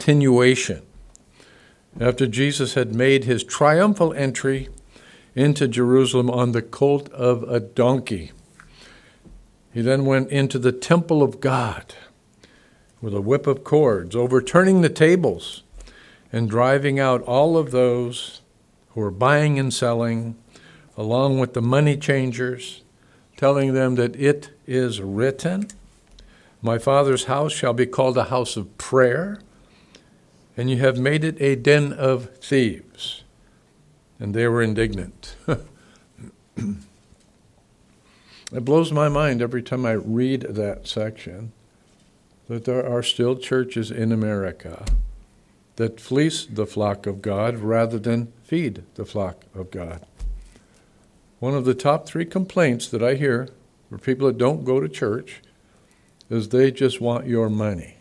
continuation. After Jesus had made his triumphal entry into Jerusalem on the colt of a donkey, he then went into the temple of God with a whip of cords, overturning the tables and driving out all of those who were buying and selling, along with the money changers, telling them that it is written, "My Father's house shall be called a house of prayer, and you have made it a den of thieves." And they were indignant. It blows my mind every time I read that section that there are still churches in America that fleece the flock of God rather than feed the flock of God. One of the top 3 complaints that I hear for people that don't go to church is they just want your money.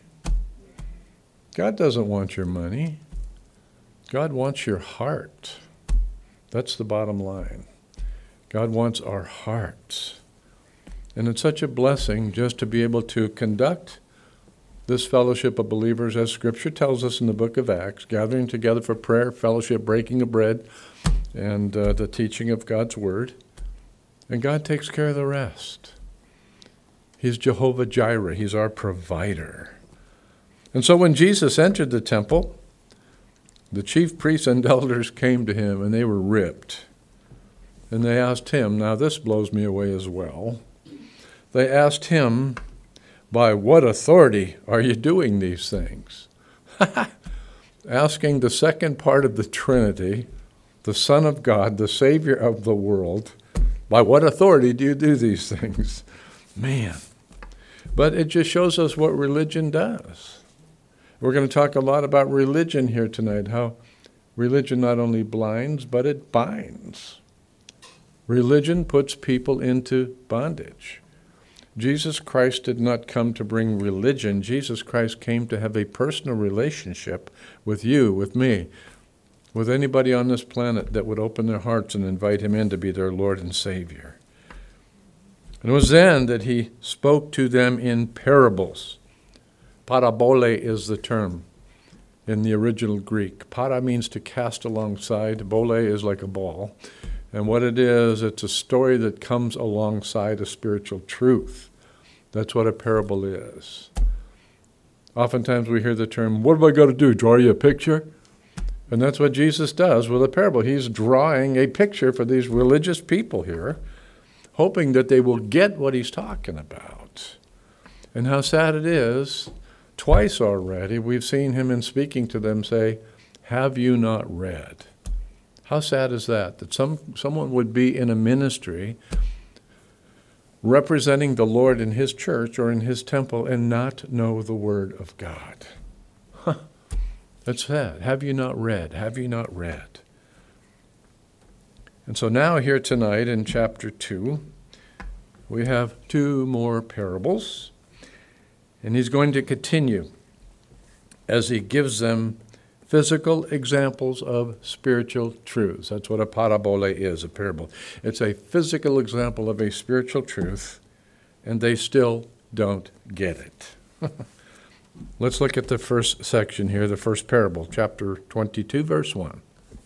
God doesn't want your money. God wants your heart. That's the bottom line. God wants our hearts. And it's such a blessing just to be able to conduct this fellowship of believers, as Scripture tells us in the book of Acts, gathering together for prayer, fellowship, breaking of bread, and the teaching of God's Word. And God takes care of the rest. He's Jehovah Jireh. He's our provider. And so when Jesus entered the temple, the chief priests and elders came to him, and they were ripped. And they asked him, now this blows me away as well, they asked him, "By what authority are you doing these things?" Asking the second part of the Trinity, the Son of God, the Savior of the world, by what authority do you do these things? Man. But it just shows us what religion does. We're going to talk a lot about religion here tonight, how religion not only blinds, but it binds. Religion puts people into bondage. Jesus Christ did not come to bring religion. Jesus Christ came to have a personal relationship with you, with me, with anybody on this planet that would open their hearts and invite him in to be their Lord and Savior. And it was then that he spoke to them in parables. Parabole is the term in the original Greek. Para means to cast alongside. Bole is like a ball. And what it is, it's a story that comes alongside a spiritual truth. That's what a parable is. Oftentimes we hear the term, what have I got to do, draw you a picture? And that's what Jesus does with a parable. He's drawing a picture for these religious people here, hoping that they will get what he's talking about. And how sad it is, twice already, we've seen him in speaking to them say, have you not read? How sad is that? That someone would be in a ministry representing the Lord in his church or in his temple and not know the Word of God. That's sad. Have you not read? Have you not read? And so now here tonight in chapter 2, we have 2 more parables. And he's going to continue as he gives them physical examples of spiritual truths. That's what a parabole is, a parable. It's a physical example of a spiritual truth, and they still don't get it. Let's look at the first section here, the first parable, chapter 22, verse 1.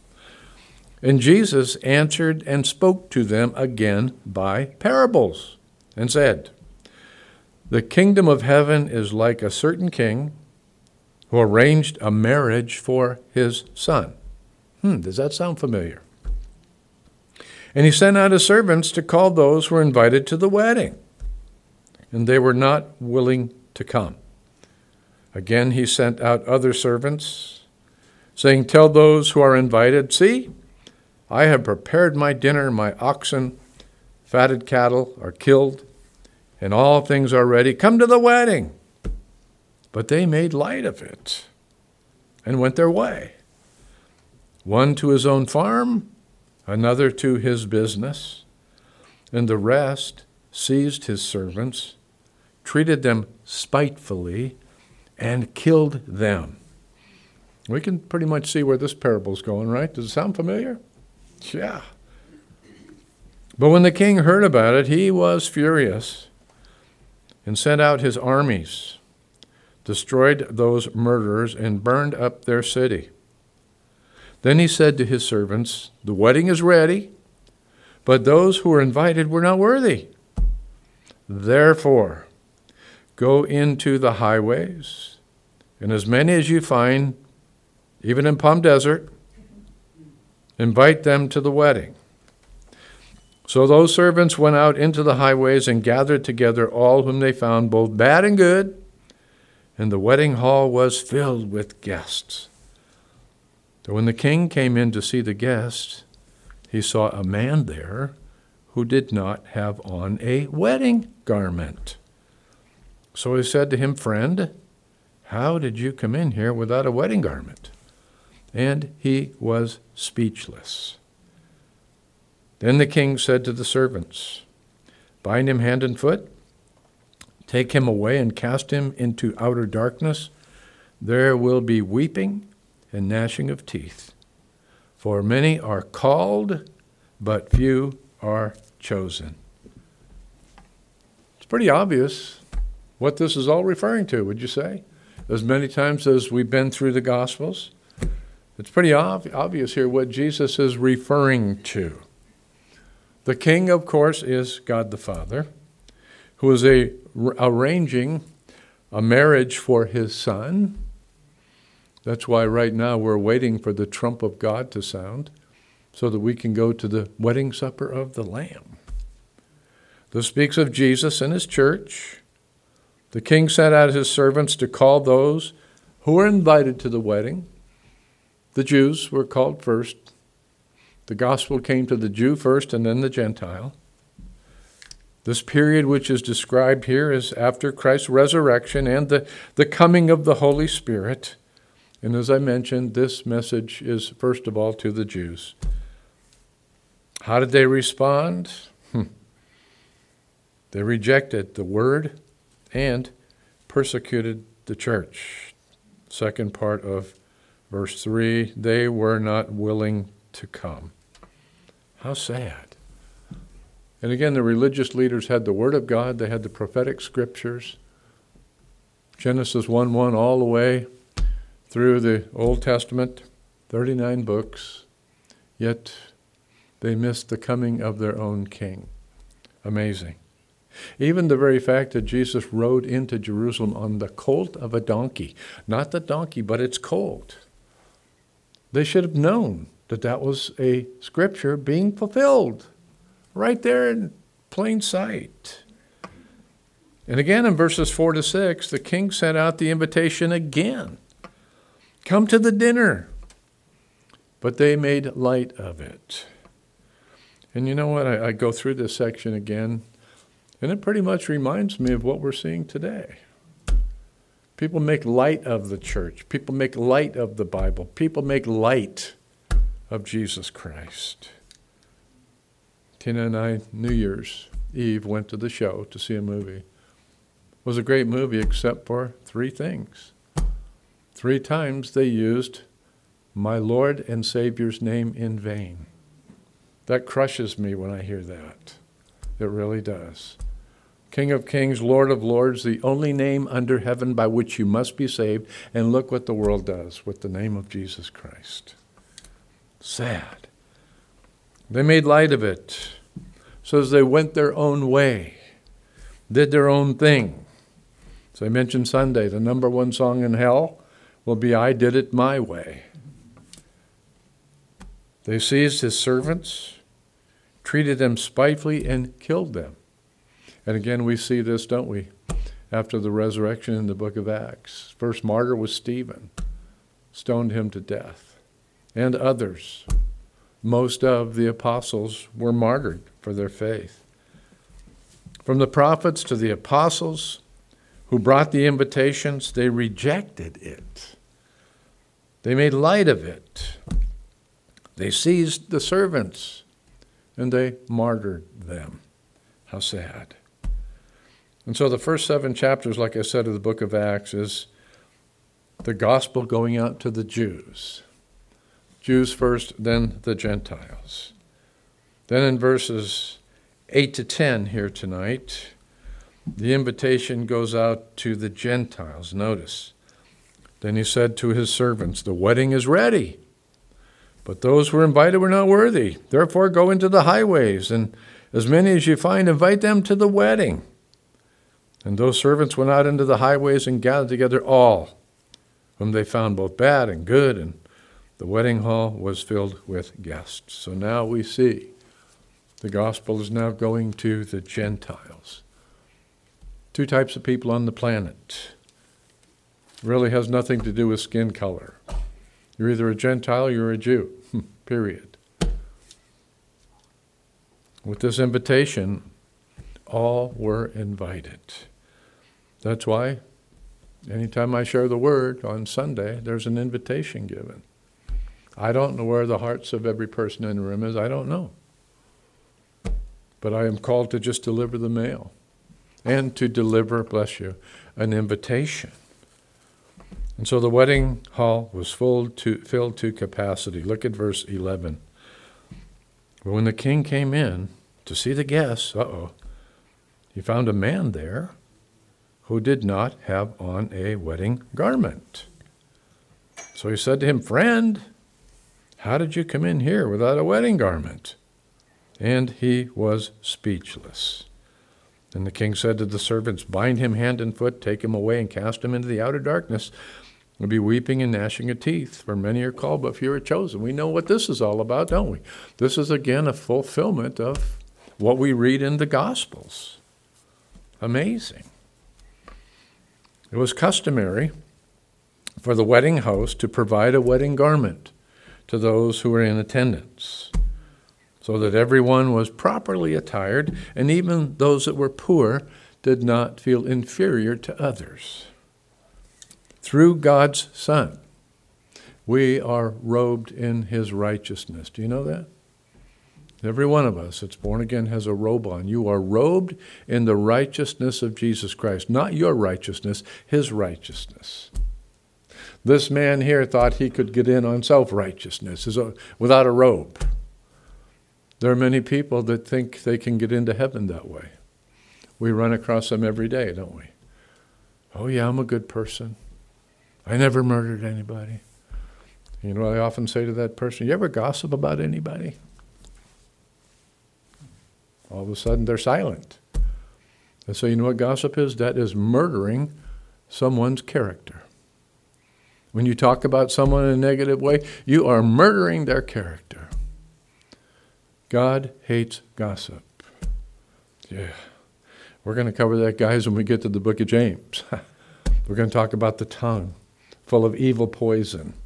And Jesus answered and spoke to them again by parables, and said, the kingdom of heaven is like a certain king who arranged a marriage for his son. Does that sound familiar? And he sent out his servants to call those who were invited to the wedding, and they were not willing to come. Again, he sent out other servants, saying, tell those who are invited, see, I have prepared my dinner, my oxen, fatted cattle are killed, and all things are ready. Come to the wedding. But they made light of it and went their way. One to his own farm, another to his business, and the rest seized his servants, treated them spitefully, and killed them. We can pretty much see where this parable's going, right? Does it sound familiar? Yeah. But when the king heard about it, he was furious and sent out his armies destroyed those murderers, and burned up their city. Then he said to his servants, "The wedding is ready, but those who were invited were not worthy. Therefore, go into the highways, and as many as you find, even in Palm Desert, invite them to the wedding." So those servants went out into the highways and gathered together all whom they found, both bad and good, and the wedding hall was filled with guests. So when the king came in to see the guests, he saw a man there who did not have on a wedding garment. So he said to him, "Friend, how did you come in here without a wedding garment?" And he was speechless. Then the king said to the servants, "Bind him hand and foot, take him away and cast him into outer darkness. There will be weeping and gnashing of teeth. For many are called, but few are chosen." It's pretty obvious what this is all referring to, would you say? As many times as we've been through the Gospels, it's pretty obvious here what Jesus is referring to. The king, of course, is God the Father, who is arranging a marriage for his son. That's why right now we're waiting for the trump of God to sound so that we can go to the wedding supper of the Lamb. This speaks of Jesus and his church. The king sent out his servants to call those who were invited to the wedding. The Jews were called first. The gospel came to the Jew first and then the Gentile. This period which is described here is after Christ's resurrection and the coming of the Holy Spirit. And as I mentioned, this message is first of all to the Jews. How did they respond? They rejected the word and persecuted the church. Second part of verse 3, they were not willing to come. How sad. And again, the religious leaders had the Word of God. They had the prophetic scriptures. Genesis 1:1 all the way through the Old Testament, 39 books. Yet they missed the coming of their own king. Amazing. Even the very fact that Jesus rode into Jerusalem on the colt of a donkey. Not the donkey, but its colt. They should have known that that was a scripture being fulfilled right there in plain sight. And again in verses 4-6, the king sent out the invitation again. Come to the dinner. But they made light of it. And you know what? I go through this section again, and it pretty much reminds me of what we're seeing today. People make light of the church. People make light of the Bible. People make light of Jesus Christ. Tina and I, New Year's Eve, went to the show to see a movie. It was a great movie except for 3 things. 3 times they used my Lord and Savior's name in vain. That crushes me when I hear that. It really does. King of Kings, Lord of Lords, the only name under heaven by which you must be saved. And look what the world does with the name of Jesus Christ. Sad. They made light of it. So as they went their own way, did their own thing. As I mentioned Sunday, the number 1 song in hell will be I Did It My Way. They seized his servants, treated them spitefully, and killed them. And again, we see this, don't we, after the resurrection in the book of Acts. First martyr was Stephen, stoned him to death. And others, most of the apostles, were martyred for their faith. From the prophets to the apostles who brought the invitations, they rejected it. They made light of it. They seized the servants, and they martyred them. How sad. And so the first 7 chapters, like I said, of the book of Acts is the gospel going out to the Jews. Jews first, then the Gentiles. Then in verses 8 to 10 here tonight, The invitation goes out to the Gentiles. Notice. Then he said to his servants, the wedding is ready, but those who were invited were not worthy. Therefore go into the highways, and as many as you find, invite them to the wedding. And those servants went out into the highways and gathered together all whom they found, both bad and good, and the wedding hall was filled with guests. So now we see the gospel is now going to the Gentiles. Two types of people on the planet. Really has nothing to do with skin color. You're either a Gentile or you're a Jew, period. With this invitation, all were invited. That's why anytime I share the word on Sunday, there's an invitation given. I don't know where the hearts of every person in the room is. I don't know. But I am called to just deliver the mail and to deliver, bless you, an invitation. And so the wedding hall was filled to capacity. Look at verse 11. But when the king came in to see the guests, he found a man there who did not have on a wedding garment. So he said to him, "Friend, how did you come in here without a wedding garment?" And he was speechless. Then the king said to the servants, "Bind him hand and foot, take him away, and cast him into the outer darkness. There'll be weeping and gnashing of teeth, for many are called, but few are chosen." We know what this is all about, don't we? This is, again, a fulfillment of what we read in the Gospels. Amazing. It was customary for the wedding host to provide a wedding garment to those who were in attendance, so that everyone was properly attired, and even those that were poor did not feel inferior to others. Through God's Son, we are robed in his righteousness. Do you know that? Every one of us that's born again has a robe on. You are robed in the righteousness of Jesus Christ. Not your righteousness, his righteousness. This man here thought he could get in on self-righteousness without a robe. There are many people that think they can get into heaven that way. We run across them every day, don't we? Oh yeah, I'm a good person. I never murdered anybody. You know what I often say to that person? You ever gossip about anybody? All of a sudden they're silent. And so you know what gossip is? That is murdering someone's character. When you talk about someone in a negative way, you are murdering their character. God hates gossip. Yeah. We're going to cover that, guys, when we get to the book of James. We're going to talk about the tongue, full of evil poison.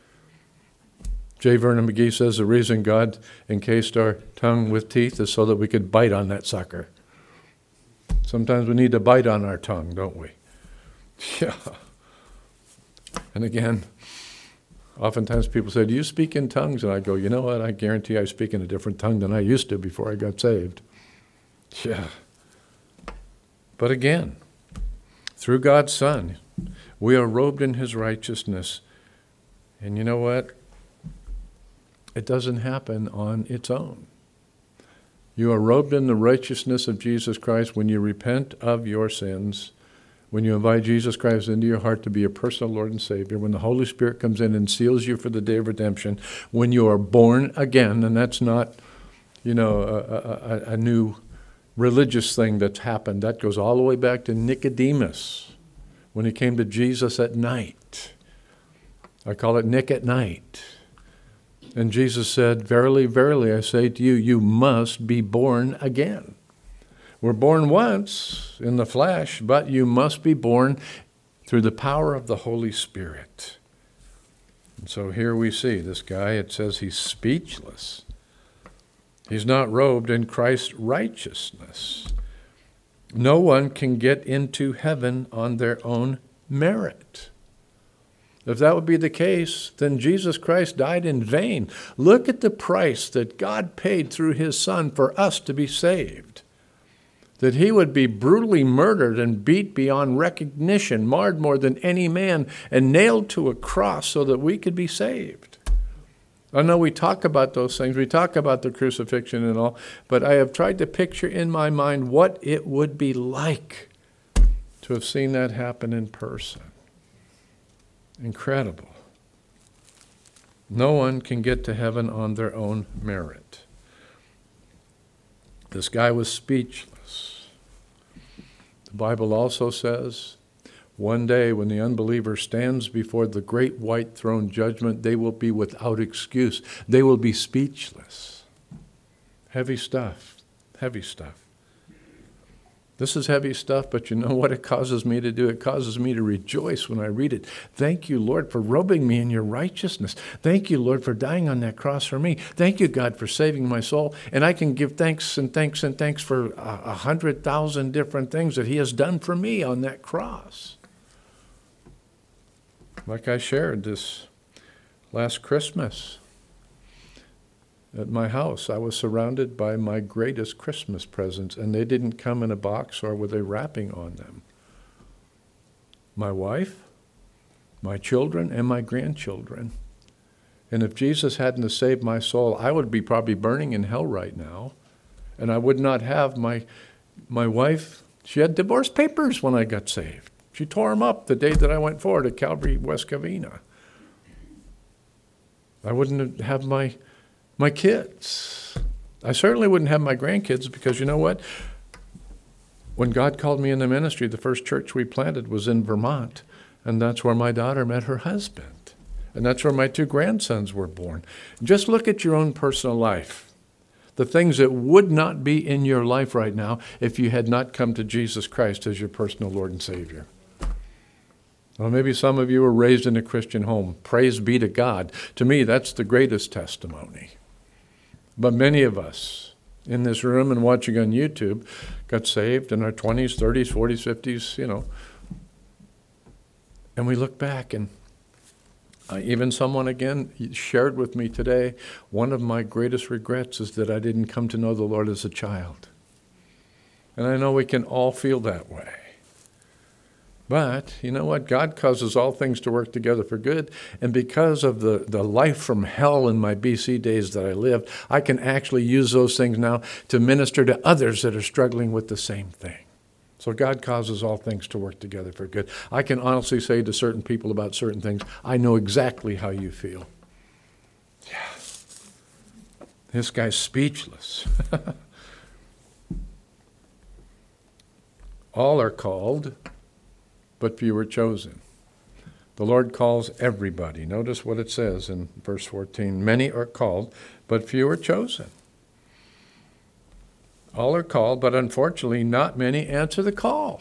J. Vernon McGee says the reason God encased our tongue with teeth is so that we could bite on that sucker. Sometimes we need to bite on our tongue, don't we? Yeah. And again, oftentimes people say, "Do you speak in tongues?" And I go, "You know what? I guarantee I speak in a different tongue than I used to before I got saved." Yeah. But again, through God's Son, we are robed in his righteousness. And you know what? It doesn't happen on its own. You are robed in the righteousness of Jesus Christ when you repent of your sins, when you invite Jesus Christ into your heart to be your personal Lord and Savior, when the Holy Spirit comes in and seals you for the day of redemption, when you are born again. And that's not, a new religious thing that's happened. That goes all the way back to Nicodemus when he came to Jesus at night. I call it Nick at night. And Jesus said, "Verily, verily, I say to you, you must be born again." We're born once in the flesh, but you must be born through the power of the Holy Spirit. And so here we see this guy, it says he's speechless. He's not robed in Christ's righteousness. No one can get into heaven on their own merit. If that would be the case, then Jesus Christ died in vain. Look at the price that God paid through his Son for us to be saved. That he would be brutally murdered and beat beyond recognition, marred more than any man, and nailed to a cross so that we could be saved. I know we talk about those things. We talk about the crucifixion and all, but I have tried to picture in my mind what it would be like to have seen that happen in person. Incredible. No one can get to heaven on their own merit. This guy was speechless. The Bible also says, one day when the unbeliever stands before the great white throne judgment, they will be without excuse. They will be speechless. Heavy stuff. Heavy stuff. This is heavy stuff, but you know what it causes me to do? It causes me to rejoice when I read it. Thank you, Lord, for robing me in your righteousness. Thank you, Lord, for dying on that cross for me. Thank you, God, for saving my soul. And I can give thanks and thanks and thanks for 100,000 different things that he has done for me on that cross. Like I shared this last Christmas at my house, I was surrounded by my greatest Christmas presents, and they didn't come in a box or with a wrapping on them. My wife, my children, and my grandchildren. And if Jesus hadn't saved my soul, I would be probably burning in hell right now. And I would not have my wife. She had divorce papers when I got saved. She tore them up the day that I went forward at Calvary, West Covina. I wouldn't have my kids. I certainly wouldn't have my grandkids, because you know what? When God called me in the ministry, the first church we planted was in Vermont, and that's where my daughter met her husband. And that's where my 2 grandsons were born. Just look at your own personal life. The things that would not be in your life right now if you had not come to Jesus Christ as your personal Lord and Savior. Well, maybe some of you were raised in a Christian home. Praise be to God. To me, that's the greatest testimony. But many of us in this room and watching on YouTube got saved in our 20s, 30s, 40s, 50s, And we look back, and even someone again shared with me today, one of my greatest regrets is that I didn't come to know the Lord as a child. And I know we can all feel that way. But you know what? God causes all things to work together for good. And because of the life from hell in my BC days that I lived, I can actually use those things now to minister to others that are struggling with the same thing. So God causes all things to work together for good. I can honestly say to certain people about certain things, I know exactly how you feel. Yeah. This guy's speechless. All are called, but few are chosen. The Lord calls everybody. Notice what it says in verse 14. Many are called, but few are chosen. All are called, but unfortunately not many answer the call.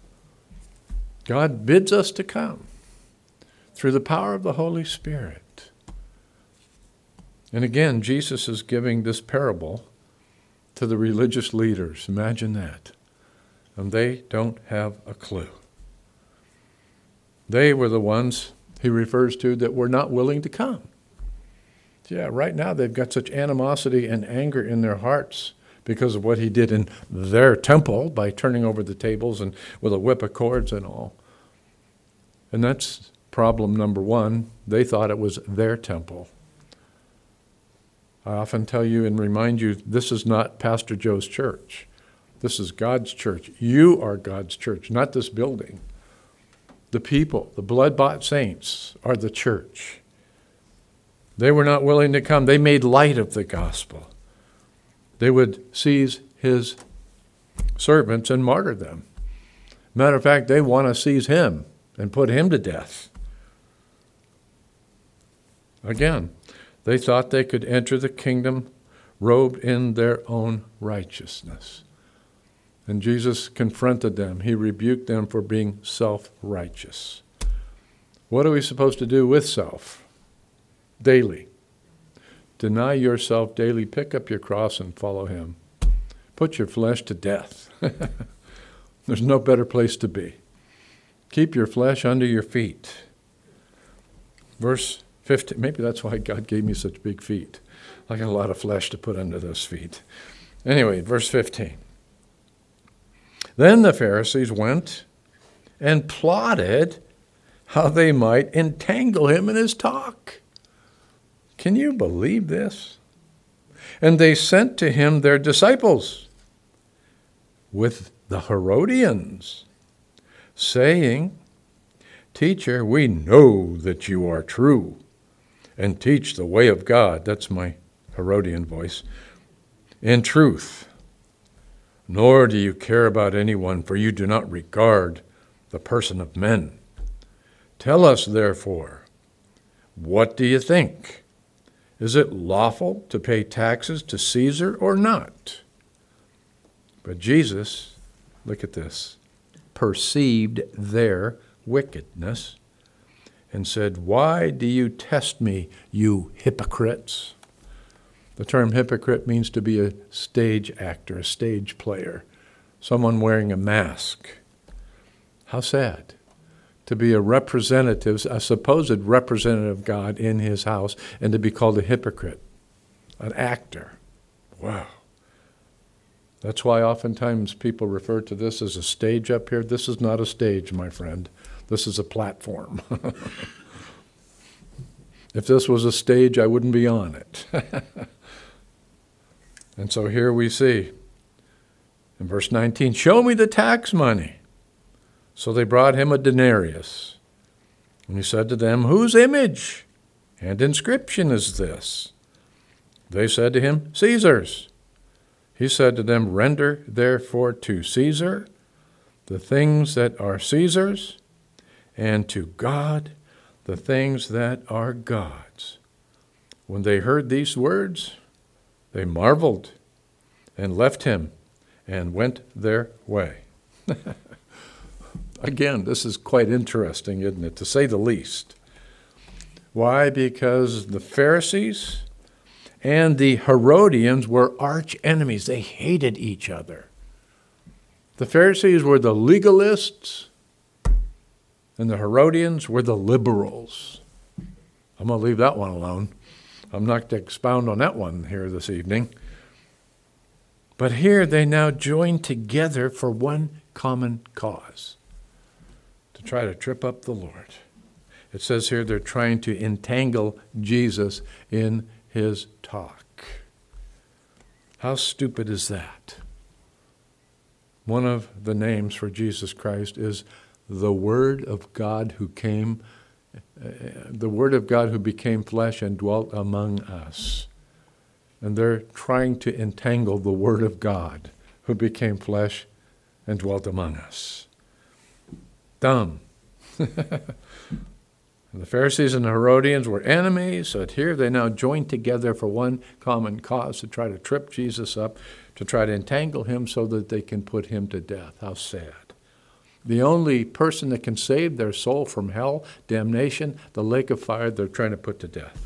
God bids us to come through the power of the Holy Spirit. And again, Jesus is giving this parable to the religious leaders. Imagine that. And they don't have a clue. They were the ones he refers to that were not willing to come. Yeah, right now they've got such animosity and anger in their hearts because of what he did in their temple by turning over the tables and with a whip of cords and all. And that's problem number one. They thought it was their temple. I often tell you and remind you, this is not Pastor Joe's church. This is God's church. You are God's church, not this building. The people, the blood-bought saints, are the church. They were not willing to come. They made light of the gospel. They would seize his servants and martyr them. Matter of fact, they want to seize him and put him to death. Again, they thought they could enter the kingdom robed in their own righteousness. And Jesus confronted them. He rebuked them for being self-righteous. What are we supposed to do with self? Daily. Deny yourself daily. Pick up your cross and follow him. Put your flesh to death. There's no better place to be. Keep your flesh under your feet. Verse 15. Maybe that's why God gave me such big feet. I got a lot of flesh to put under those feet. Anyway, verse 15. Then the Pharisees went and plotted how they might entangle him in his talk. Can you believe this? And they sent to him their disciples with the Herodians, saying, Teacher, we know that you are true and teach the way of God. That's my Herodian voice. In truth, nor do you care about anyone, for you do not regard the person of men. Tell us, therefore, what do you think? Is it lawful to pay taxes to Caesar or not? But Jesus, look at this, perceived their wickedness and said, Why do you test me, you hypocrites? The term hypocrite means to be a stage actor, a stage player, someone wearing a mask. How sad to be a representative, a supposed representative of God in his house, and to be called a hypocrite, an actor. Wow. That's why oftentimes people refer to this as a stage up here. This is not a stage, my friend. This is a platform. If this was a stage, I wouldn't be on it. And so here we see in verse 19, show me the tax money. So they brought him a denarius. And he said to them, whose image and inscription is this? They said to him, Caesar's. He said to them, render therefore to Caesar the things that are Caesar's, and to God the things that are God's. When they heard these words, they marveled and left him and went their way. Again, this is quite interesting, isn't it, to say the least. Why? Because the Pharisees and the Herodians were arch enemies. They hated each other. The Pharisees were the legalists, and the Herodians were the liberals. I'm going to leave that one alone. I'm not going to expound on that one here this evening. But here they now join together for one common cause, to try to trip up the Lord. It says here they're trying to entangle Jesus in his talk. How stupid is that? One of the names for Jesus Christ is the Word of God who came, the Word of God who became flesh and dwelt among us. And they're trying to entangle the Word of God who became flesh and dwelt among us. Dumb. The Pharisees and the Herodians were enemies, but here they now join together for one common cause, to try to trip Jesus up, to try to entangle him so that they can put him to death. How sad. The only person that can save their soul from hell, damnation, the lake of fire, they're trying to put to death.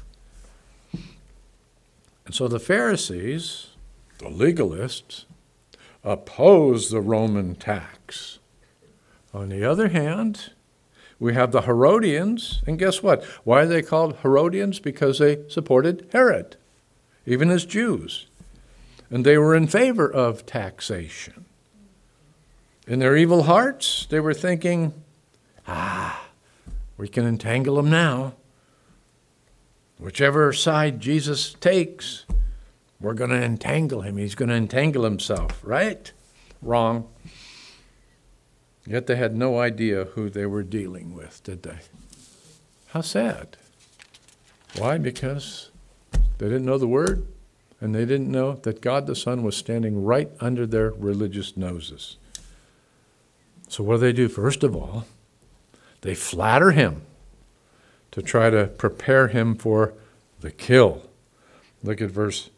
And so the Pharisees, the legalists, oppose the Roman tax. On the other hand, we have the Herodians, and guess what? Why are they called Herodians? Because they supported Herod, even as Jews. And they were in favor of taxation. In their evil hearts, they were thinking, we can entangle them now. Whichever side Jesus takes, we're going to entangle him. He's going to entangle himself, right? Wrong. Yet they had no idea who they were dealing with, did they? How sad. Why? Because they didn't know the Word, and they didn't know that God the Son was standing right under their religious noses. So what do? First of all, they flatter him to try to prepare him for the kill. Look at verse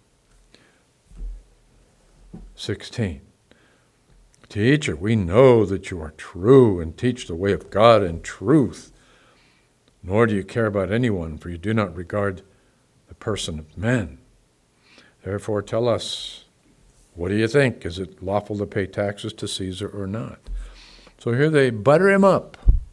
16. Teacher, we know that you are true and teach the way of God in truth, nor do you care about anyone, for you do not regard the person of men. Therefore tell us, what do you think? Is it lawful to pay taxes to Caesar or not? So here they butter him up,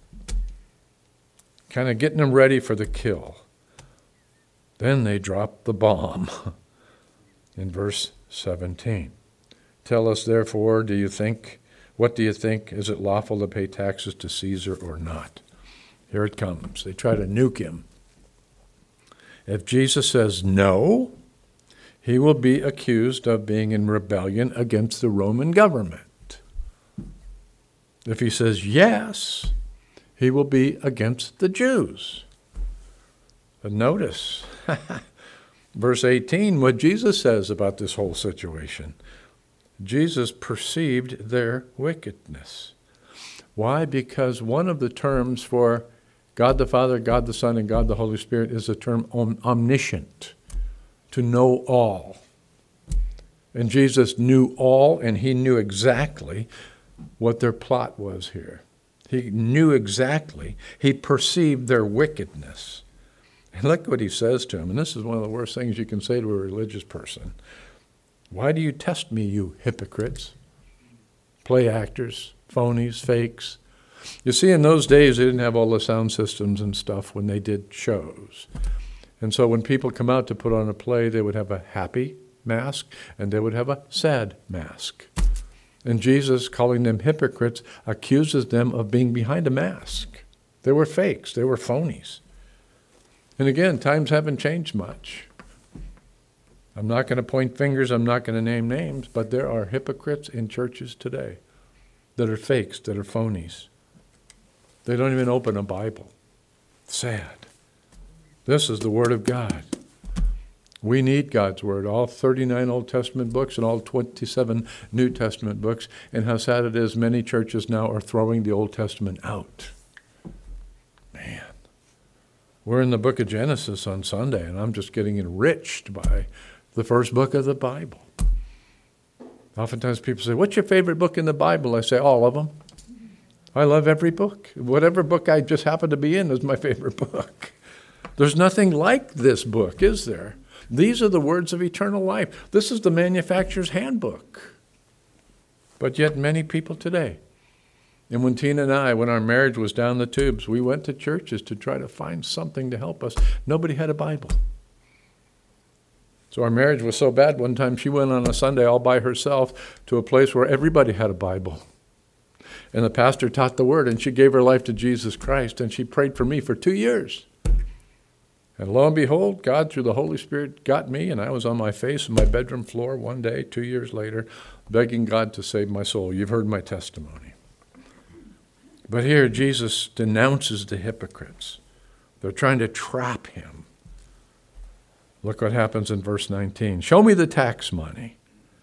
kind of getting him ready for the kill. Then they drop the bomb in verse 17. Tell us, therefore, what do you think? Is it lawful to pay taxes to Caesar or not? Here it comes. They try to nuke him. If Jesus says no, he will be accused of being in rebellion against the Roman government. If he says yes, he will be against the Jews. But notice, verse 18, what Jesus says about this whole situation. Jesus perceived their wickedness. Why? Because one of the terms for God the Father, God the Son, and God the Holy Spirit is the term omniscient, to know all. And Jesus knew all, and he knew exactly what their plot was here. He knew exactly. He perceived their wickedness. And look what he says to him, and this is one of the worst things you can say to a religious person. Why do you test me, you hypocrites? Play actors, phonies, fakes. You see, in those days, they didn't have all the sound systems and stuff when they did shows. And so when people come out to put on a play, they would have a happy mask and they would have a sad mask. And Jesus, calling them hypocrites, accuses them of being behind a mask. They were fakes. They were phonies. And again, times haven't changed much. I'm not going to point fingers. I'm not going to name names. But there are hypocrites in churches today that are fakes, that are phonies. They don't even open a Bible. Sad. This is the Word of God. We need God's Word, all 39 Old Testament books and all 27 New Testament books. And how sad it is, many churches now are throwing the Old Testament out. Man. We're in the book of Genesis on Sunday, and I'm just getting enriched by the first book of the Bible. Oftentimes people say, what's your favorite book in the Bible? I say, all of them. I love every book. Whatever book I just happen to be in is my favorite book. There's nothing like this book, is there? These are the words of eternal life. This is the manufacturer's handbook. But yet many people today. And when Tina and I, when our marriage was down the tubes, we went to churches to try to find something to help us. Nobody had a Bible. So our marriage was so bad, one time she went on a Sunday all by herself to a place where everybody had a Bible. And the pastor taught the Word, and she gave her life to Jesus Christ, and she prayed for me for 2 years. And lo and behold, God, through the Holy Spirit, got me, and I was on my face on my bedroom floor one day, 2 years later, begging God to save my soul. You've heard my testimony. But here, Jesus denounces the hypocrites. They're trying to trap him. Look what happens in verse 19. Show me the tax money.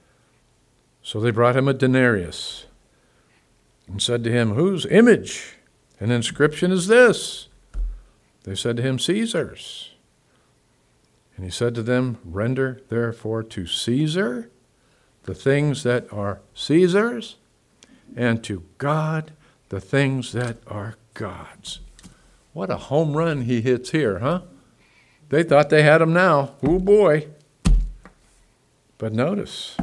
So they brought him a denarius and said to him, whose image and inscription is this? They said to him, Caesar's. And he said to them, render therefore to Caesar the things that are Caesar's, and to God the things that are God's. What a home run he hits here, huh? They thought they had him now. Oh boy. But notice,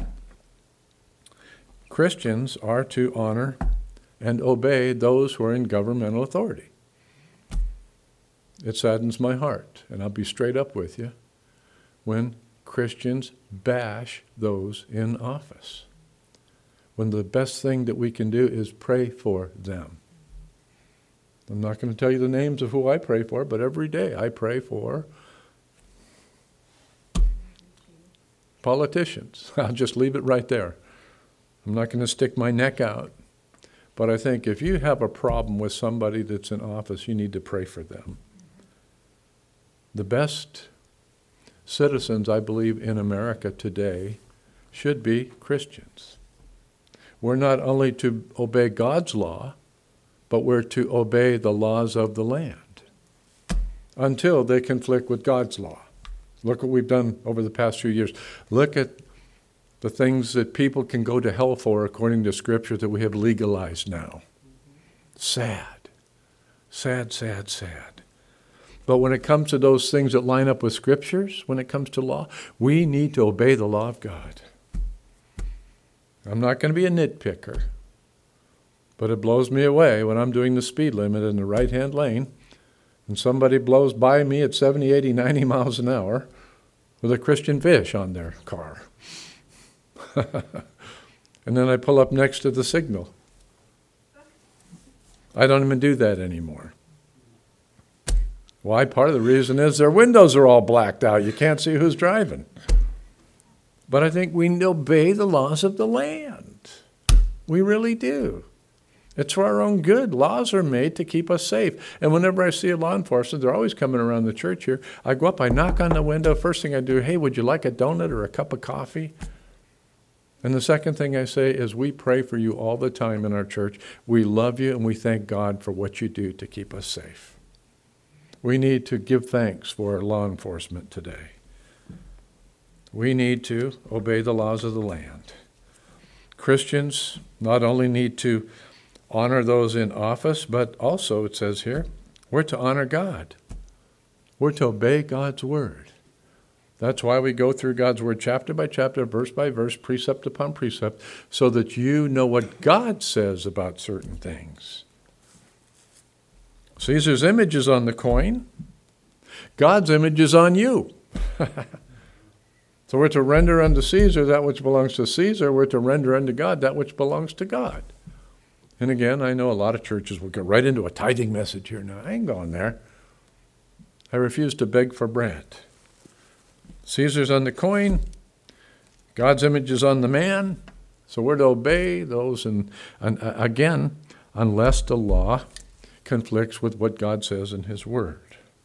Christians are to honor and obey those who are in governmental authority. It saddens my heart, and I'll be straight up with you, when Christians bash those in office. When the best thing that we can do is pray for them. I'm not going to tell you the names of who I pray for, but every day I pray for politicians. I'll just leave it right there. I'm not going to stick my neck out. But I think if you have a problem with somebody that's in office, you need to pray for them. The best citizens, I believe, in America today should be Christians. We're not only to obey God's law, but we're to obey the laws of the land until they conflict with God's law. Look what we've done over the past few years. Look at the things that people can go to hell for according to Scripture that we have legalized now. Sad. Sad, sad, sad. But when it comes to those things that line up with Scriptures, when it comes to law, we need to obey the law of God. I'm not going to be a nitpicker, but it blows me away when I'm doing the speed limit in the right-hand lane and somebody blows by me at 70, 80, 90 miles an hour with a Christian fish on their car. And then I pull up next to the signal. I don't even do that anymore. Why? Part of the reason is their windows are all blacked out. You can't see who's driving. But I think we obey the laws of the land. We really do. It's for our own good. Laws are made to keep us safe. And whenever I see a law enforcement, they're always coming around the church here. I go up, I knock on the window. First thing I do, hey, would you like a donut or a cup of coffee? And the second thing I say is we pray for you all the time in our church. We love you and we thank God for what you do to keep us safe. We need to give thanks for law enforcement today. We need to obey the laws of the land. Christians not only need to honor those in office, but also, it says here, we're to honor God. We're to obey God's word. That's why we go through God's word chapter by chapter, verse by verse, precept upon precept, so that you know what God says about certain things. Caesar's image is on the coin. God's image is on you. So we're to render unto Caesar that which belongs to Caesar. We're to render unto God that which belongs to God. And again, I know a lot of churches will get right into a tithing message here. Now, I ain't going there. I refuse to beg for bread. Caesar's on the coin. God's image is on the man. So we're to obey those. And again, unless the law conflicts with what God says in his word.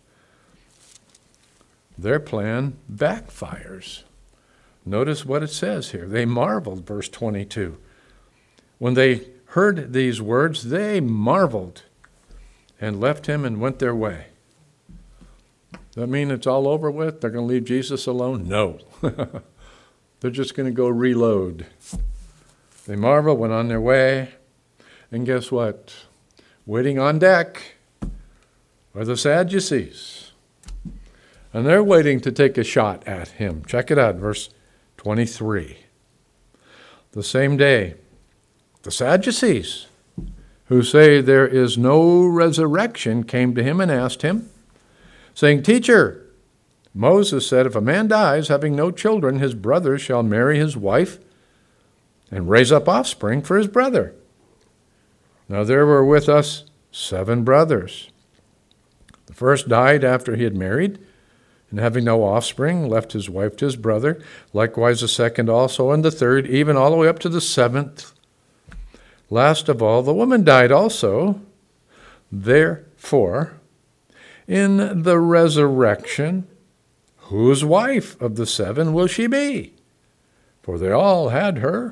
Their plan backfires. Notice what it says here. They marveled, verse 22. When they heard these words, they marveled and left him and went their way. Does that mean it's all over with? They're going to leave Jesus alone? No. They're just going to go reload. They marveled, went on their way, and guess what? Waiting on deck are the Sadducees. And they're waiting to take a shot at him. Check it out, verse 23. The same day, the Sadducees, who say there is no resurrection, came to him and asked him, saying, Teacher, Moses said, if a man dies having no children, his brother shall marry his wife and raise up offspring for his brother. Now there were with us 7 brothers. The first died after he had married, and having no offspring, left his wife to his brother. Likewise the second also, and the third, even all the way up to the 7th. Last of all, the woman died also. Therefore, in the resurrection, whose wife of the 7 will she be? For they all had her.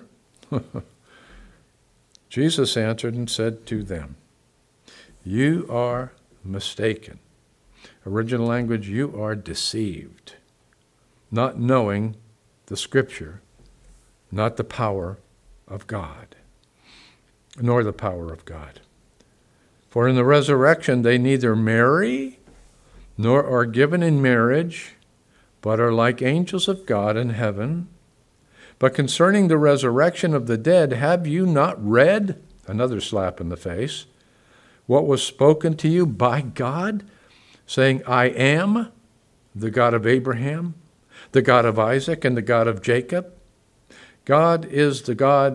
Jesus answered and said to them, you are mistaken. Original language, you are deceived, not knowing the Scripture, not the power of God, nor the power of God. For in the resurrection they neither marry nor are given in marriage, but are like angels of God in heaven. But concerning the resurrection of the dead, have you not read, another slap in the face, what was spoken to you by God, saying, I am the God of Abraham, the God of Isaac, and the God of Jacob? God is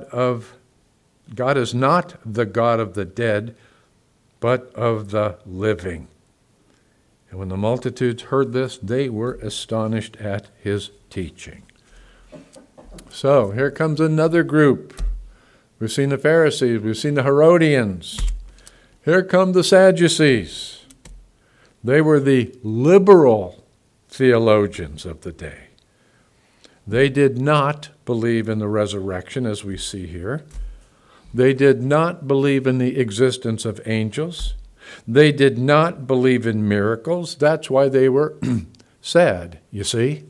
not the God of the dead, but of the living. And when the multitudes heard this, they were astonished at his teaching. So here comes another group. We've seen the Pharisees, we've seen the Herodians. Here come the Sadducees. They were the liberal theologians of the day. They did not believe in the resurrection, as we see here. They did not believe in the existence of angels. They did not believe in miracles. That's why they were sad, you see.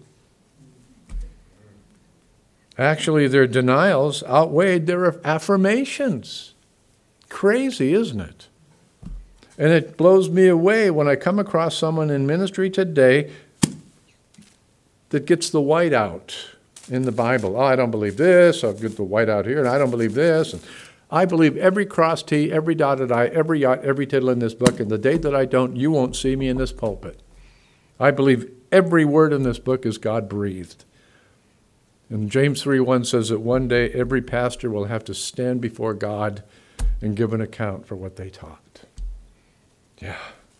Actually, their denials outweighed their affirmations. Crazy, isn't it? And it blows me away when I come across someone in ministry today that gets the white out in the Bible. Oh, I don't believe this. I'll get the white out here, and I don't believe this. And I believe every cross T, every dotted I, every yacht, every tittle in this book. And the day that I don't, you won't see me in this pulpit. I believe every word in this book is God-breathed. And James 3:1 says that one day every pastor will have to stand before God and give an account for what they taught. Yeah.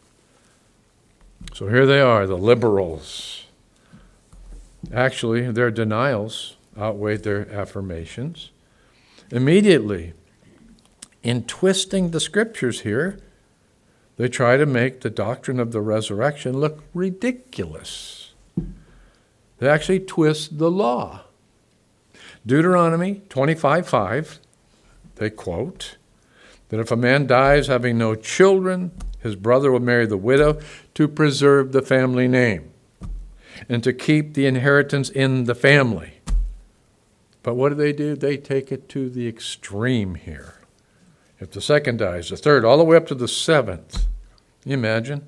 So here they are, the liberals. Actually, their denials outweighed their affirmations. Immediately in twisting the Scriptures here, they try to make the doctrine of the resurrection look ridiculous. They actually twist the law. Deuteronomy 25:5, they quote, that if a man dies having no children, his brother will marry the widow to preserve the family name and to keep the inheritance in the family. But what do? They take it to the extreme here. If the second dies, the third, all the way up to the seventh. Can you imagine?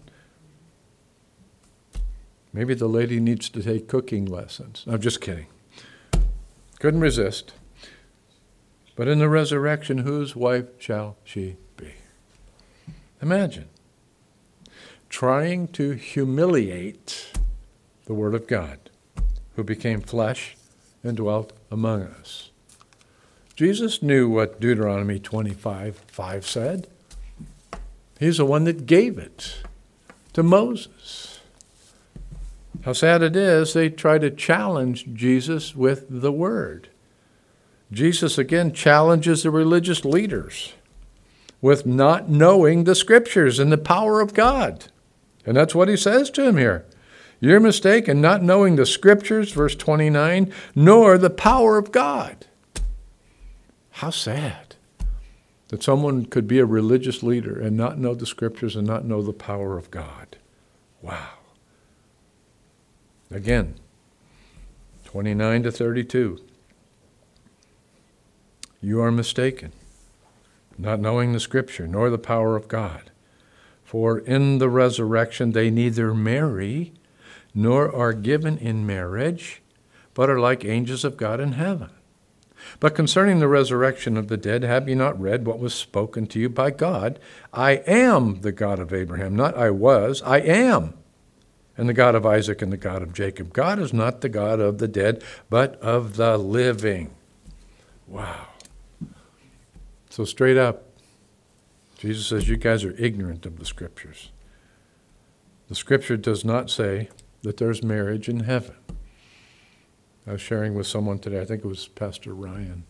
Maybe the lady needs to take cooking lessons. No, just kidding. Couldn't resist. But in the resurrection, whose wife shall she be? Imagine trying to humiliate the Word of God, who became flesh and dwelt among us. Jesus knew what Deuteronomy 25:5 said. He's the one that gave it to Moses. How sad it is, they try to challenge Jesus with the Word. Jesus again challenges the religious leaders with not knowing the Scriptures and the power of God. And that's what he says to him here. You're mistaken, not knowing the Scriptures, verse 29, nor the power of God. How sad that someone could be a religious leader and not know the Scriptures and not know the power of God. Wow. Again, 29 to 32. You are mistaken, not knowing the Scripture, nor the power of God. For in the resurrection they neither marry, nor are given in marriage, but are like angels of God in heaven. But concerning the resurrection of the dead, have you not read what was spoken to you by God? I am the God of Abraham, not I was, I am. And the God of Isaac and the God of Jacob. God is not the God of the dead, but of the living. Wow. So straight up, Jesus says, you guys are ignorant of the Scriptures. The Scripture does not say that there's marriage in heaven. I was sharing with someone today, I think it was Pastor Ryan.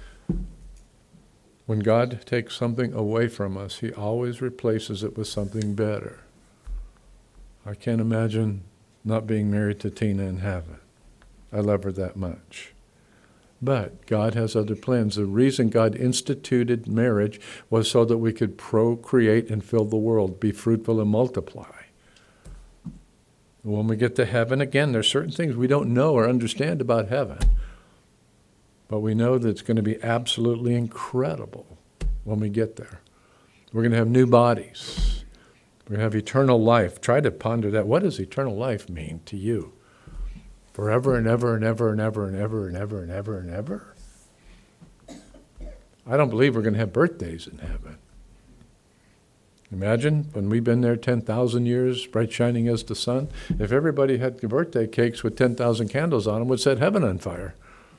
When God takes something away from us, he always replaces it with something better. I can't imagine not being married to Tina in heaven. I love her that much. But God has other plans. The reason God instituted marriage was so that we could procreate and fill the world, be fruitful and multiply. When we get to heaven, again, there's certain things we don't know or understand about heaven. But we know that it's going to be absolutely incredible when we get there. We're going to have new bodies. We're going to have eternal life. Try to ponder that. What does eternal life mean to you? Forever and ever and ever and ever and ever and ever and ever and ever? I don't believe we're going to have birthdays in heaven. Imagine when we've been there 10,000 years, bright shining as the sun, if everybody had birthday cakes with 10,000 candles on them, would set heaven on fire.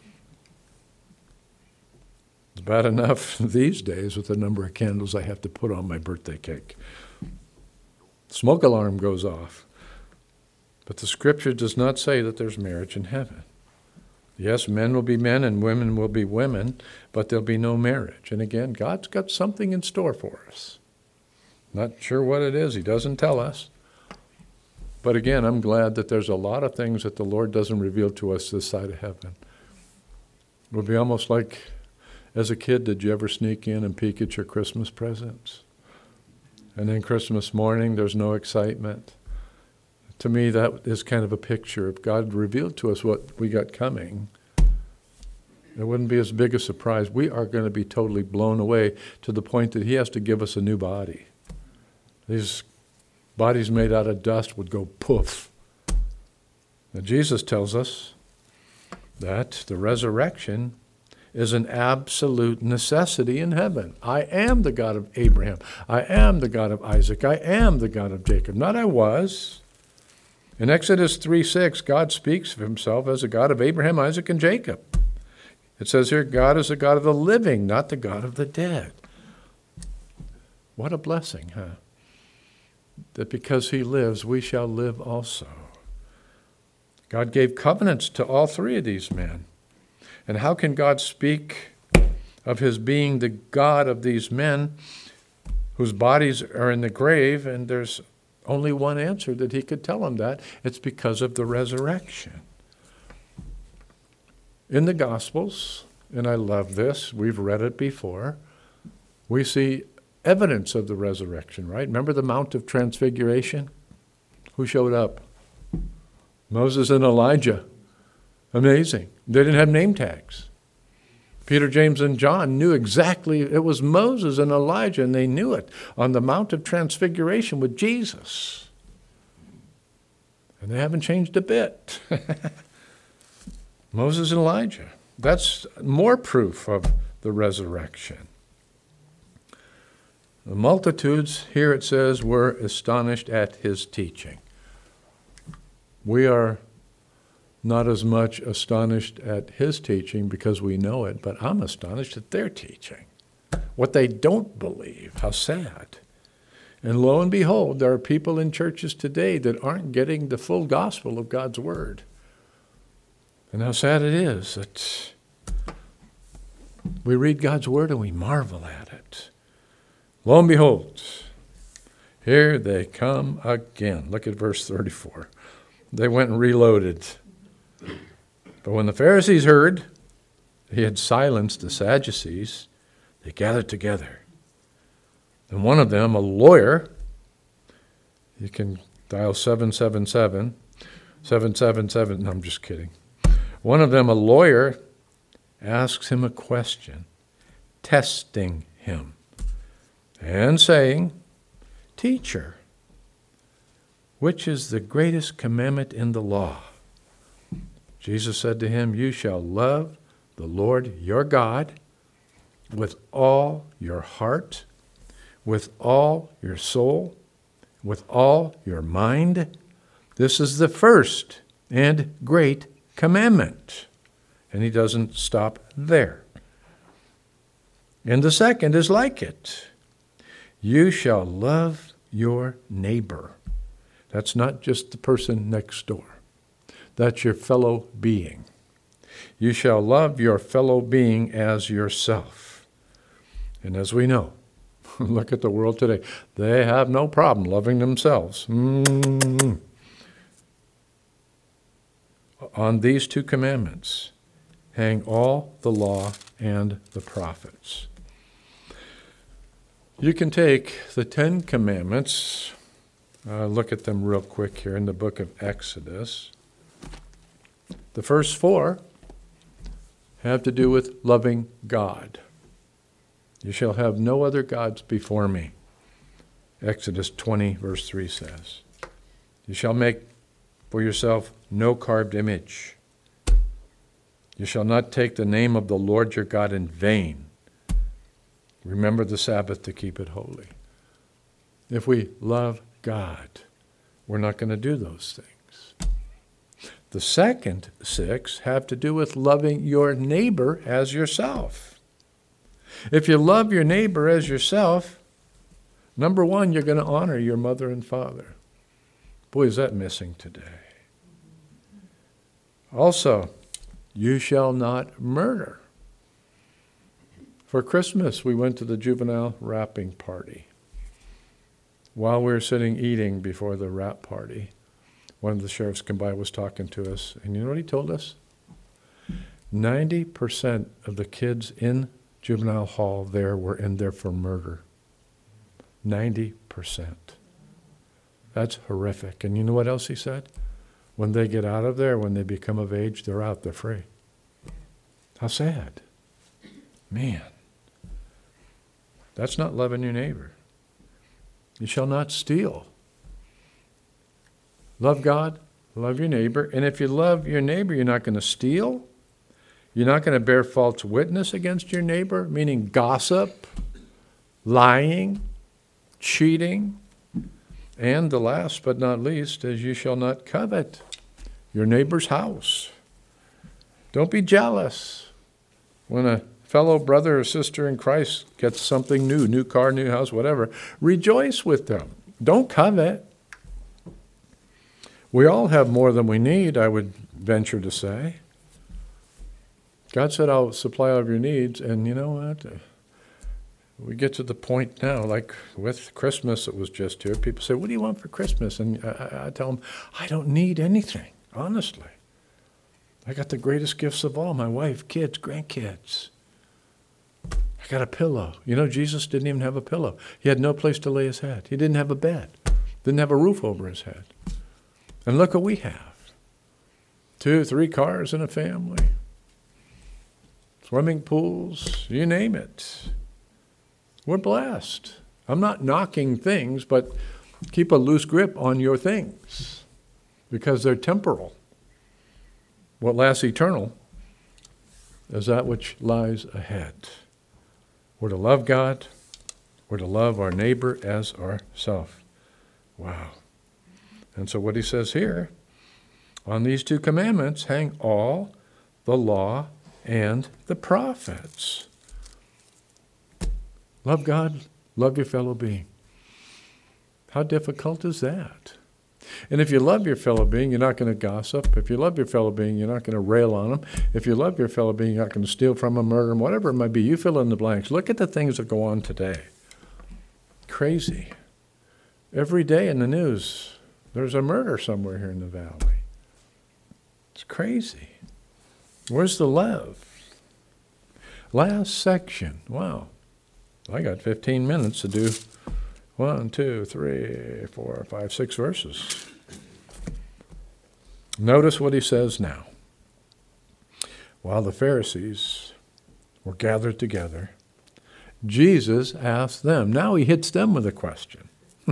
It's bad enough these days with the number of candles I have to put on my birthday cake. Smoke alarm goes off. But the Scripture does not say that there's marriage in heaven. Yes, men will be men and women will be women, but there'll be no marriage. And again, God's got something in store for us. Not sure what it is. He doesn't tell us. But again, I'm glad that there's a lot of things that the Lord doesn't reveal to us this side of heaven. It would be almost like, as a kid, did you ever sneak in and peek at your Christmas presents? And then Christmas morning, there's no excitement. To me, that is kind of a picture. If God revealed to us what we got coming, it wouldn't be as big a surprise. We are going to be totally blown away to the point that he has to give us a new body. These bodies made out of dust would go poof. Now, Jesus tells us that the resurrection is an absolute necessity in heaven. I am the God of Abraham. I am the God of Isaac. I am the God of Jacob. Not I was. In Exodus 3:6, God speaks of himself as the God of Abraham, Isaac, and Jacob. It says here, God is the God of the living, not the God of the dead. What a blessing, huh? That because he lives, we shall live also. God gave covenants to all three of these men. And how can God speak of his being the God of these men whose bodies are in the grave, and there's only one answer that he could tell them that. It's because of the resurrection. In the Gospels, and I love this, we've read it before, we see evidence of the resurrection, right? Remember the Mount of Transfiguration? Who showed up? Moses and Elijah. Amazing. They didn't have name tags. Peter, James, and John knew exactly it was Moses and Elijah, and they knew it on the Mount of Transfiguration with Jesus. And they haven't changed a bit. Moses and Elijah. That's more proof of the resurrection. The multitudes, here it says, were astonished at his teaching. We are not as much astonished at his teaching because we know it, but I'm astonished at their teaching. What they don't believe. How sad. And lo and behold, there are people in churches today that aren't getting the full gospel of God's word. And how sad it is that we read God's word and we marvel at it. Lo and behold, here they come again. Look at verse 34. They went and reloaded. But when the Pharisees heard he had silenced the Sadducees, they gathered together. And one of them, a lawyer, you can dial 777, 777, no, I'm just kidding. One of them, a lawyer, asks him a question, testing him, and saying, "Teacher, which is the greatest commandment in the law?" Jesus said to him, "You shall love the Lord your God with all your heart, with all your soul, with all your mind. This is the first and great commandment." And he doesn't stop there. And the second is like it. You shall love your neighbor. That's not just the person next door. That's your fellow being. You shall love your fellow being as yourself. And as we know, look at the world today. They have no problem loving themselves. On these two commandments hang all the law and the prophets. You can take the 10 Commandments, look at them real quick here in the book of Exodus. The first 4 have to do with loving God. You shall have no other gods before me. Exodus 20, verse 3 says. You shall make for yourself no carved image. You shall not take the name of the Lord your God in vain. Remember the Sabbath to keep it holy. If we love God, we're not going to do those things. The second 6 have to do with loving your neighbor as yourself. If you love your neighbor as yourself, number 1, you're going to honor your mother and father. Boy, is that missing today. Also, you shall not murder. For Christmas, we went to the juvenile wrapping party. While we were sitting eating before the wrap party, one of the sheriffs came by, was talking to us, and you know what he told us? 90% of the kids in juvenile hall there were in there for murder. 90%. That's horrific. And you know what else he said? When they get out of there, when they become of age, they're out, they're free. How sad. Man. That's not loving your neighbor. You shall not steal. Love God, love your neighbor. And if you love your neighbor, you're not going to steal. You're not going to bear false witness against your neighbor, meaning gossip, lying, cheating. And the last but not least is you shall not covet your neighbor's house. Don't be jealous when a fellow brother or sister in Christ gets something new car, new house, whatever. Rejoice with them. Don't covet. We all have more than we need, I would venture to say. God said, I'll supply all of your needs. And you know what? We get to the point now, like with Christmas that was just here. People say, what do you want for Christmas? And I tell them, I don't need anything, honestly. I got the greatest gifts of all, my wife, kids, grandkids. I got a pillow. You know, Jesus didn't even have a pillow. He had no place to lay his head. He didn't have a bed. Didn't have a roof over his head. And look what we have. 2, 3 cars in a family. Swimming pools, you name it. We're blessed. I'm not knocking things, but keep a loose grip on your things because they're temporal. What lasts eternal is that which lies ahead. We're to love God. We're to love our neighbor as ourselves. Wow. And so what he says here, on these 2 commandments hang all the law and the prophets. Love God, love your fellow being. How difficult is that? And if you love your fellow being, you're not going to gossip. If you love your fellow being, you're not going to rail on them. If you love your fellow being, you're not going to steal from them, murder them, whatever it might be. You fill in the blanks. Look at the things that go on today. Crazy. Every day in the news, there's a murder somewhere here in the valley. It's crazy. Where's the love? Last section. Wow. I got 15 minutes to do 1, 2, 3, 4, 5, 6 verses. Notice what he says now. While the Pharisees were gathered together, Jesus asked them. Now he hits them with a question.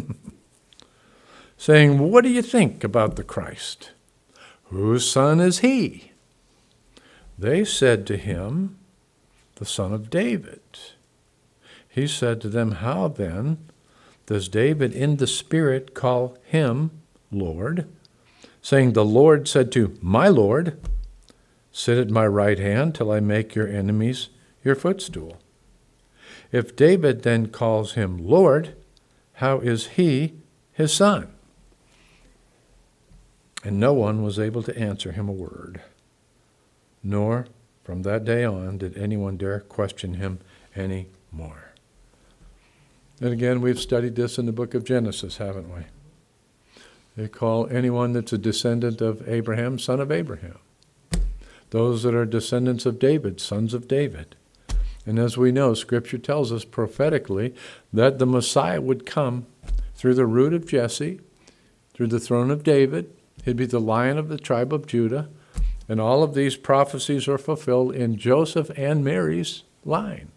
Saying, what do you think about the Christ? Whose son is he? They said to him, the son of David. He said to them, how then does David in the Spirit call him Lord, saying, the Lord said to my Lord, sit at my right hand till I make your enemies your footstool. If David then calls him Lord, how is he his son? And no one was able to answer him a word, nor from that day on did anyone dare question him any more. And again, we've studied this in the book of Genesis, haven't we? They call anyone that's a descendant of Abraham, son of Abraham. Those that are descendants of David, sons of David. And as we know, Scripture tells us prophetically that the Messiah would come through the root of Jesse, through the throne of David. He'd be the Lion of the tribe of Judah. And all of these prophecies are fulfilled in Joseph and Mary's line.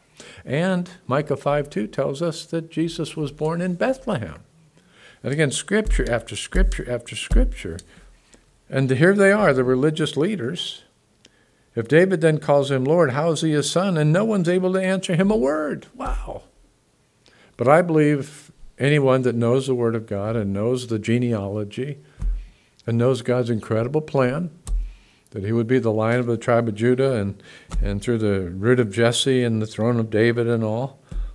And Micah 5:2 tells us that Jesus was born in Bethlehem. And again, Scripture after Scripture after Scripture. And here they are, the religious leaders. If David then calls him Lord, how is he his son? And no one's able to answer him a word. Wow. But I believe anyone that knows the Word of God and knows the genealogy and knows God's incredible plan, that he would be the Lion of the tribe of Judah and through the root of Jesse and the throne of David and all,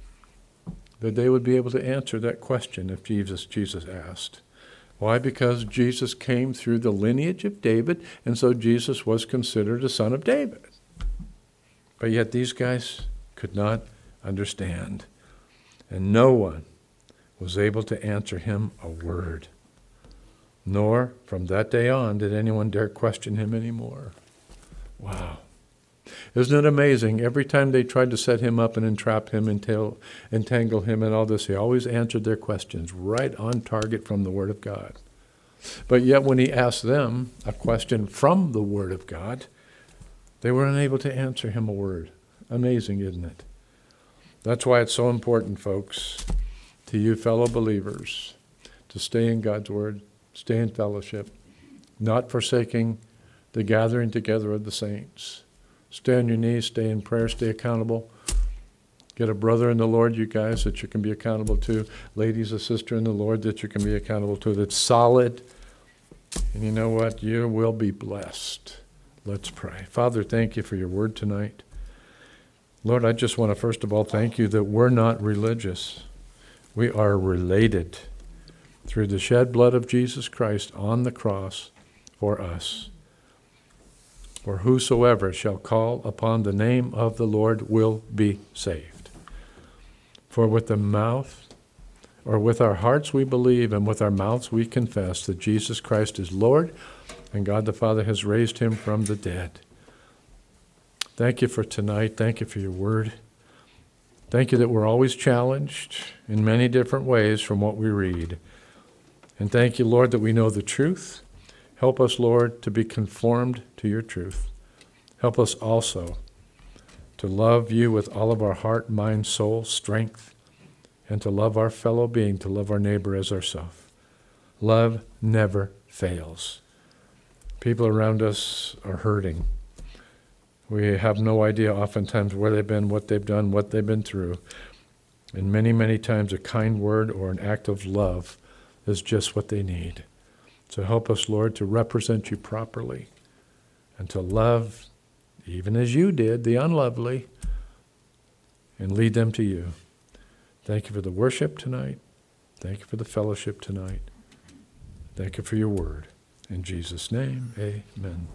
that they would be able to answer that question if Jesus asked. Why? Because Jesus came through the lineage of David, and so Jesus was considered a son of David. But yet these guys could not understand, and no one was able to answer him a word. Nor, from that day on, did anyone dare question him anymore. Wow. Isn't it amazing? Every time they tried to set him up and entrap him, entangle him and all this, he always answered their questions right on target from the Word of God. But yet when he asked them a question from the Word of God, they were unable to answer him a word. Amazing, isn't it? That's why it's so important, folks, to you fellow believers, to stay in God's Word, stay in fellowship, not forsaking the gathering together of the saints. Stay on your knees, stay in prayer, stay accountable. Get a brother in the Lord, you guys, that you can be accountable to. Ladies, a sister in the Lord that you can be accountable to, that's solid. And you know what? You will be blessed. Let's pray. Father, thank you for your word tonight. Lord, I just want to first of all thank you that we're not religious. We are related through the shed blood of Jesus Christ on the cross for us. For whosoever shall call upon the name of the Lord will be saved. For with the mouth, or with our hearts we believe, and with our mouths we confess that Jesus Christ is Lord, and God the Father has raised him from the dead. Thank you for tonight. Thank you for your word. Thank you that we're always challenged in many different ways from what we read. And thank you, Lord, that we know the truth. Help us, Lord, to be conformed to your truth. Help us also to love you with all of our heart, mind, soul, strength, and to love our fellow being, to love our neighbor as ourselves. Love never fails. People around us are hurting. We have no idea oftentimes where they've been, what they've done, what they've been through. And many, many times a kind word or an act of love is just what they need. So help us, Lord, to represent you properly and to love, even as you did, the unlovely, and lead them to you. Thank you for the worship tonight. Thank you for the fellowship tonight. Thank you for your word. In Jesus' name, amen.